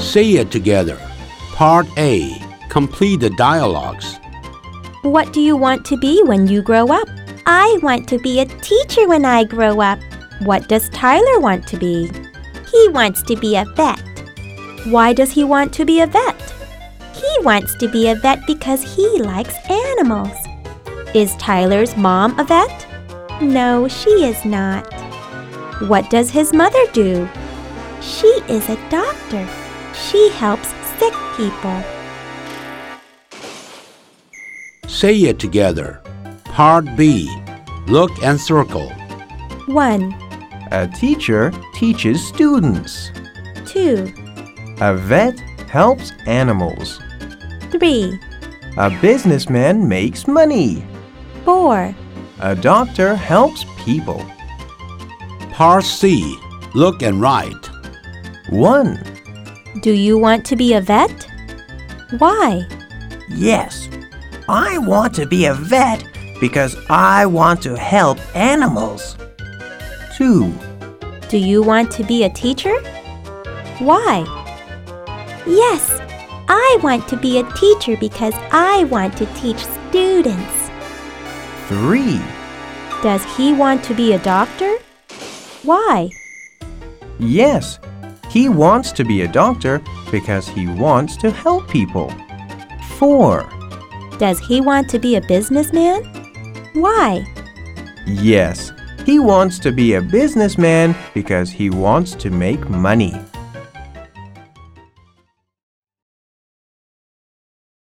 Say it together. Part A. Complete the dialogues. What do you want to be when you grow up? I want to be a teacher when I grow up. What does Tyler want to be? He wants to be a vet. Why does he want to be a vet? He wants to be a vet because he likes animals. Is Tyler's mom a vet? No, she is not. What does his mother do? She is a doctor. She helps sick people. Say it together. Part B. Look and circle. 1, A teacher teaches students. 2, A vet helps animals. 3, A businessman makes money. 4. A doctor helps people. Part C. Look and write. 1. Do you want to be a vet? Why? Yes, I want to be a vet because I want to help animals. 2. Do you want to be a teacher? Why? Yes, I want to be a teacher because I want to teach students. 3. Does he want to be a doctor? Why? Yes, he wants to be a doctor because he wants to help people. 4. Does he want to be a businessman? Why? Yes, he wants to be a businessman because he wants to make money.